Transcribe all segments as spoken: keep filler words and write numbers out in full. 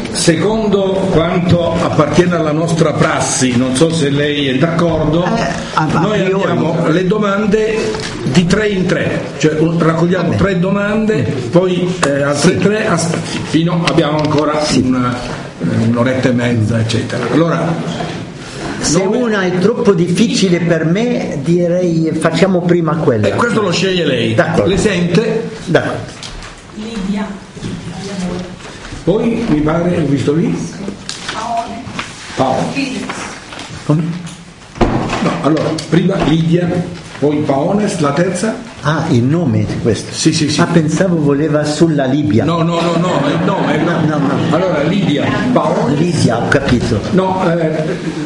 secondo quanto appartiene alla nostra prassi, non so se lei è d'accordo, eh, noi abbiamo le domande di tre in tre, cioè raccogliamo tre domande, poi eh, altre sì. tre, fino abbiamo ancora sì. una, un'oretta e mezza, eccetera. Allora, se nome... una è troppo difficile per me, direi facciamo prima quella. E questo lo sceglie lei. D'accordo. Le sente? D'accordo. Lidia. Poi mi pare, ho visto lì? Paone. Paolo. Come? No, allora, prima Lidia, poi Paones, la terza? Ah, il nome di questo? Sì, sì, sì. Ah, pensavo voleva sulla Libia. No, no, no, no, è il nome, è il nome. No, no. Allora, Lidia, Paones. Lidia, ho capito. No, eh, eh,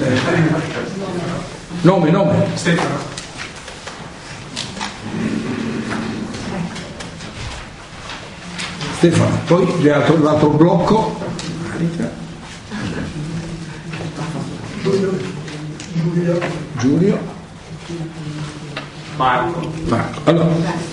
nome, nome. Stefano. Stefano, poi l'altro, l'altro blocco. Giulio. Giulio. Giulio. Marco. Marco. Allora,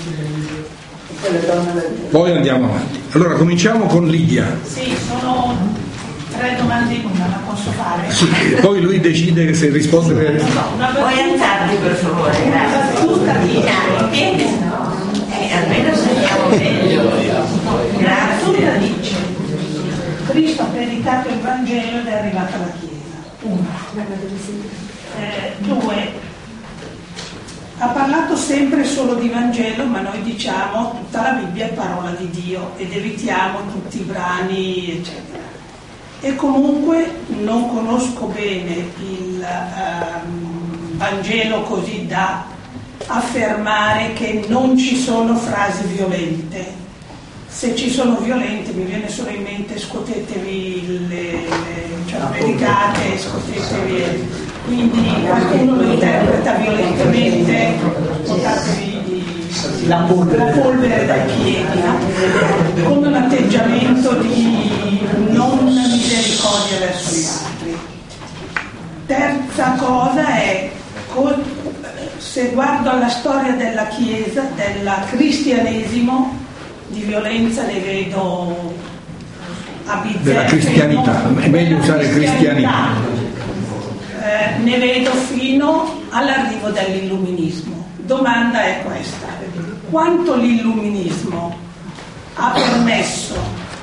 poi andiamo avanti. Allora cominciamo con Lidia. Sì, sono tre domande in una, la posso fare? Sì, poi lui decide se rispondere. No, no, una Puoi alzarti per favore, grazie. battuta dice, Eh, almeno sentiamo meglio. battuta Grazie. dice, Cristo ha predicato il Vangelo ed è arrivato alla Chiesa. Uno. Eh, due. Ha parlato sempre solo di Vangelo, ma noi diciamo tutta la Bibbia è parola di Dio ed evitiamo tutti i brani, eccetera. E comunque non conosco bene il um, Vangelo così da affermare che non ci sono frasi violente. Se ci sono violente mi viene solo in mente scuotetevi le, le cioè predicate, scuotetevi. Quindi qualcuno lo interpreta violentemente, portatevi di, la, polvere. la polvere dai piedi, no? Come un atteggiamento di non misericordia verso gli altri. Terza cosa è, se guardo alla storia della Chiesa, del cristianesimo, di violenza ne vedo a bizzeffe. Della cristianità, è meglio usare cristianità. Eh, ne vedo fino all'arrivo dell'illuminismo. Domanda è questa: quanto l'illuminismo ha permesso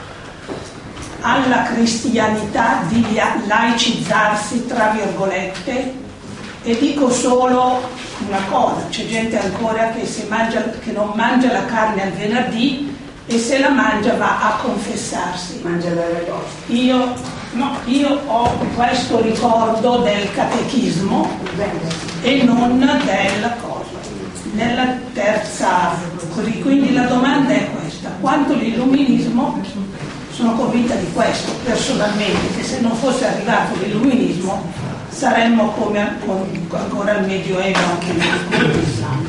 alla cristianità di laicizzarsi, tra virgolette? E dico solo una cosa: c'è gente ancora che, si mangia, che non mangia la carne al venerdì e se la mangia va a confessarsi. Mangia le ragoste. Io No, io ho questo ricordo del catechismo e non del cosa. Nella terza, così, quindi la domanda è questa: quanto l'illuminismo, sono convinta di questo personalmente, che se non fosse arrivato l'illuminismo saremmo come ancora al Medioevo anche noi.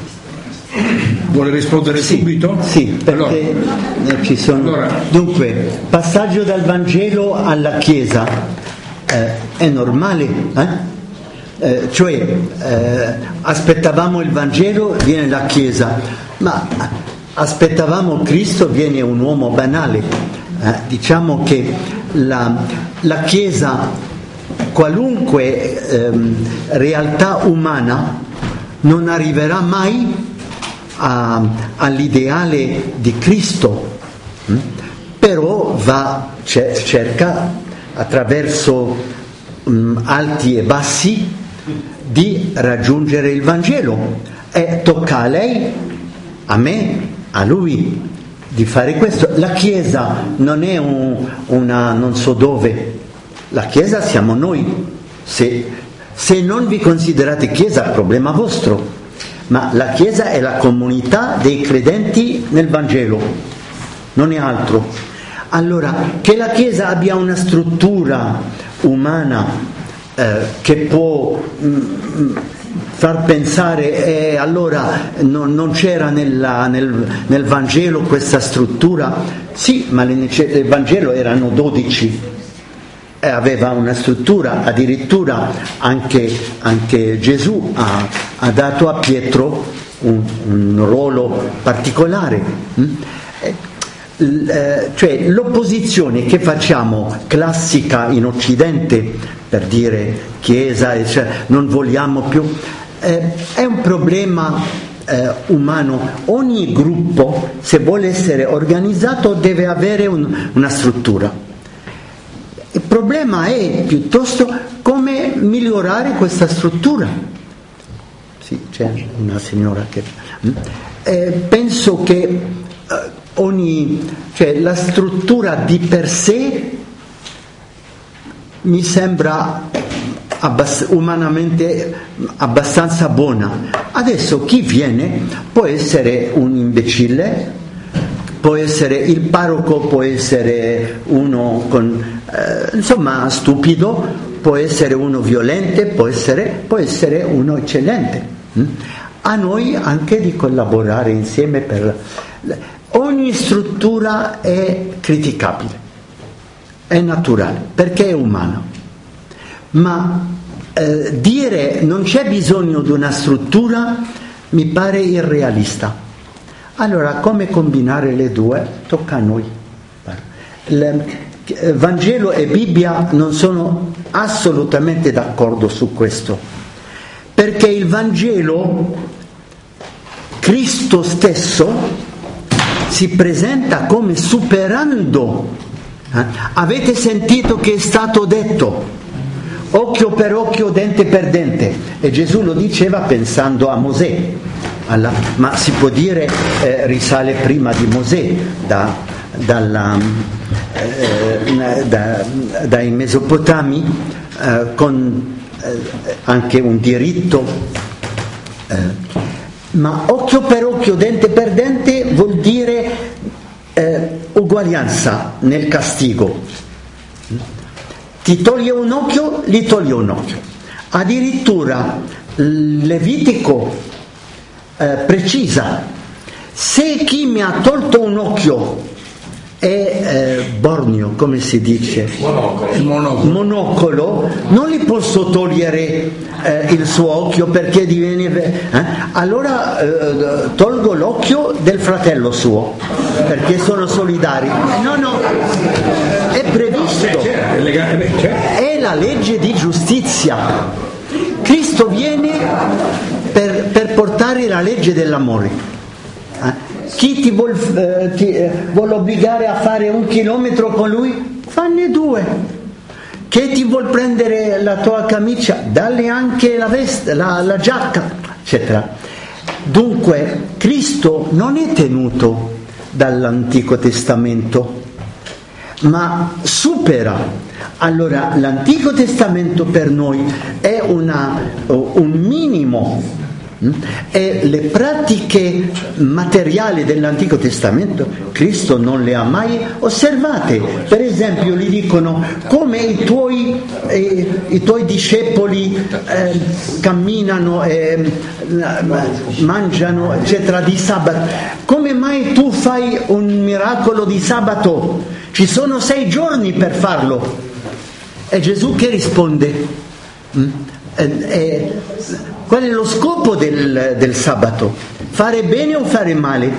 Vuole rispondere sì, subito? Sì, perché allora. ci sono. Allora. Dunque, passaggio dal Vangelo alla Chiesa eh, è normale, eh? Eh, cioè eh, aspettavamo il Vangelo, viene la Chiesa, ma aspettavamo Cristo, viene un uomo banale. Eh, diciamo che la, la Chiesa, qualunque ehm, realtà umana, non arriverà mai A, all'ideale di Cristo, hm? Però va, cerca attraverso um, alti e bassi di raggiungere il Vangelo, e tocca a lei, a me, a lui di fare questo. La Chiesa non è un, una non so dove, la Chiesa siamo noi. Se, se non vi considerate Chiesa, problema vostro. Ma la Chiesa è la comunità dei credenti nel Vangelo, non è altro. Allora, che la Chiesa abbia una struttura umana eh, che può mh, far pensare eh, allora non, non c'era nella, nel, nel Vangelo questa struttura, sì, ma nel Vangelo erano dodici. Aveva una struttura, addirittura anche, anche Gesù ha, ha dato a Pietro un, un ruolo particolare. eh, cioè l'opposizione che facciamo classica in Occidente, per dire Chiesa, cioè non vogliamo più, eh, è un problema eh, umano. Ogni gruppo, se vuole essere organizzato, deve avere un, una struttura. Il problema è piuttosto come migliorare questa struttura. Sì, c'è una signora che... Eh, penso che eh, ogni... cioè la struttura di per sé mi sembra abbass- umanamente abbastanza buona. Adesso chi viene può essere un imbecille, può essere il parroco, può essere uno con eh, insomma stupido, può essere uno violente, può essere, può essere uno eccellente. Mm? A noi anche di collaborare insieme per... Ogni struttura è criticabile, è naturale, perché è umano. Ma eh, dire non c'è bisogno di una struttura mi pare irrealista. Allora, come combinare le due? Tocca a noi. Il Vangelo e Bibbia non sono assolutamente d'accordo su questo, perché il Vangelo, Cristo stesso, si presenta come superando. Eh? Avete sentito che è stato detto occhio per occhio, dente per dente, e Gesù lo diceva pensando a Mosè. Alla, ma si può dire eh, risale prima di Mosè, da, dalla, eh, da, dai Mesopotami, eh, con eh, anche un diritto. Eh, ma occhio per occhio, dente per dente vuol dire eh, uguaglianza nel castigo. Ti toglie un occhio, gli toglie un occhio. Addirittura Levitico eh, precisa: se chi mi ha tolto un occhio è eh, borneo, come si dice, monocolo, monocolo. monocolo, non gli posso togliere eh, il suo occhio perché diviene eh? allora eh, tolgo l'occhio del fratello suo perché sono solidari. No, no, è previsto, è la legge di giustizia. Cristo viene per, per portare la legge dell'amore. eh? Chi ti vuol, eh, ti, eh, vuol obbligare a fare un chilometro con lui? Fanne due. Che ti vuol prendere la tua camicia? Dalle anche la veste, la, la giacca, eccetera. Dunque, Cristo non è tenuto dall'Antico Testamento, ma supera. Allora, l'Antico Testamento per noi è una, un minimo. E le pratiche materiali dell'Antico Testamento Cristo non le ha mai osservate. Per esempio gli dicono: come i tuoi, eh, i tuoi discepoli eh, camminano, eh, mangiano eccetera di sabato, come mai tu fai un miracolo di sabato? Ci sono sei giorni per farlo. E Gesù che risponde? Mm? Eh, eh, Qual è lo scopo del, del sabato? Fare bene o fare male?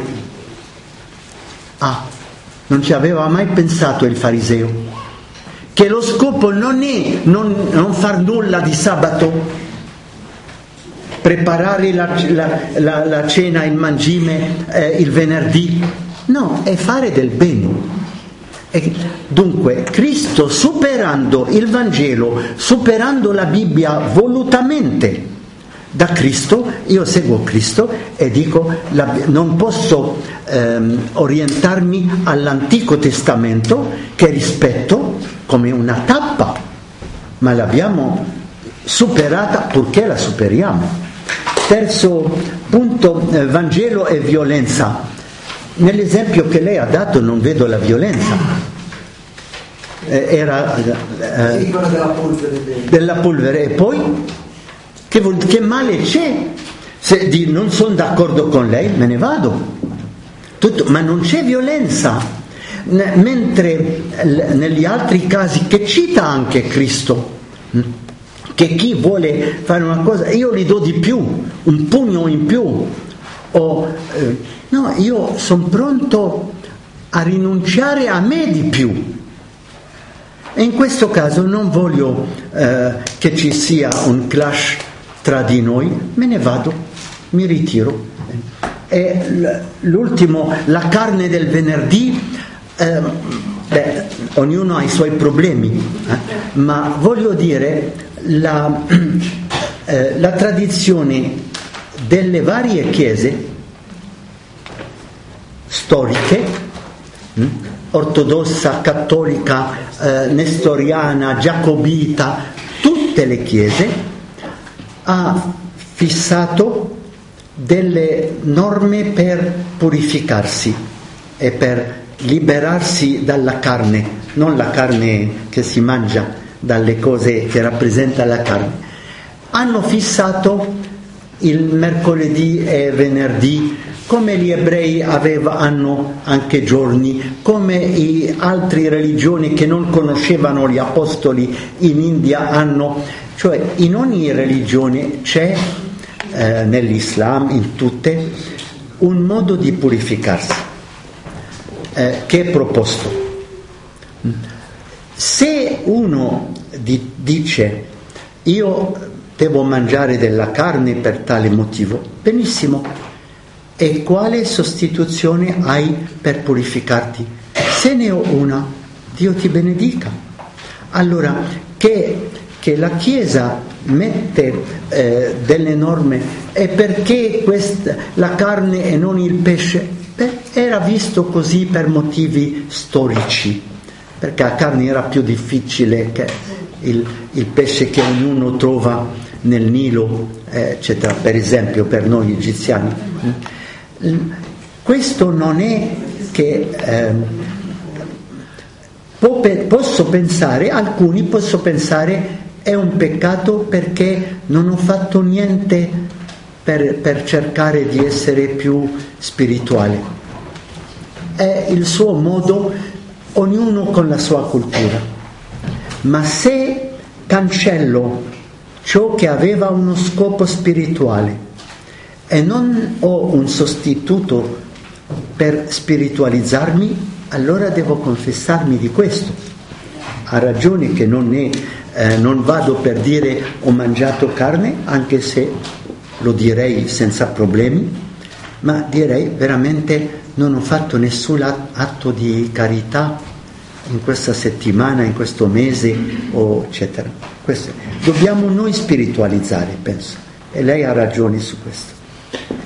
Ah, non ci aveva mai pensato il fariseo, che lo scopo non è non, non far nulla di sabato, preparare la, la, la, la cena, il mangime eh, il venerdì. No, è fare del bene. E dunque Cristo, superando il Vangelo, superando la Bibbia volutamente, da Cristo, io seguo Cristo e dico la, non posso ehm, orientarmi all'Antico Testamento, che rispetto come una tappa, ma l'abbiamo superata purché la superiamo. Terzo punto, eh, Vangelo e violenza. Nell'esempio che lei ha dato non vedo la violenza. Eh, era eh, della polvere, della polvere. E poi Che, vuol, che male c'è? Se di, non sono d'accordo con lei, me ne vado. Tutto, ma non c'è violenza. N- mentre l- negli altri casi che cita anche Cristo, mh, che chi vuole fare una cosa, io gli do di più, un pugno in più. O, eh, no, io sono pronto a rinunciare a me di più. E in questo caso non voglio eh, che ci sia un clash tra di noi, me ne vado, mi ritiro. E l'ultimo, la carne del venerdì, eh, beh, ognuno ha i suoi problemi, eh, ma voglio dire, la, eh, la tradizione delle varie chiese storiche, hm, ortodossa, cattolica, eh, nestoriana, giacobita, tutte le chiese, ha fissato delle norme per purificarsi e per liberarsi dalla carne, non la carne che si mangia, dalle cose che rappresenta la carne. Hanno fissato il mercoledì e venerdì, come gli ebrei aveva, hanno anche giorni, come i altre religioni che non conoscevano gli apostoli in India hanno, cioè in ogni religione c'è, eh, nell'Islam, in tutte, un modo di purificarsi eh, che è proposto. Se uno di, dice io devo mangiare della carne per tale motivo, benissimo. E quale sostituzione hai per purificarti? Se ne ho una, Dio ti benedica. Allora, che, che la Chiesa mette eh, delle norme, e perché questa, la carne e non il pesce? Beh, era visto così per motivi storici, perché la carne era più difficile che il, il pesce che ognuno trova nel Nilo, eh, eccetera, per esempio per noi egiziani. Questo non è che eh, può, posso pensare, alcuni posso pensare è un peccato perché non ho fatto niente per, per cercare di essere più spirituale. È il suo modo, ognuno con la sua cultura. Ma se cancello ciò che aveva uno scopo spirituale e non ho un sostituto per spiritualizzarmi, allora devo confessarmi di questo. Ha ragione che non, è, eh, non vado per dire ho mangiato carne, anche se lo direi senza problemi, ma direi veramente non ho fatto nessun atto di carità in questa settimana, in questo mese, o eccetera. Questo. Dobbiamo noi spiritualizzare, penso, e lei ha ragione su questo.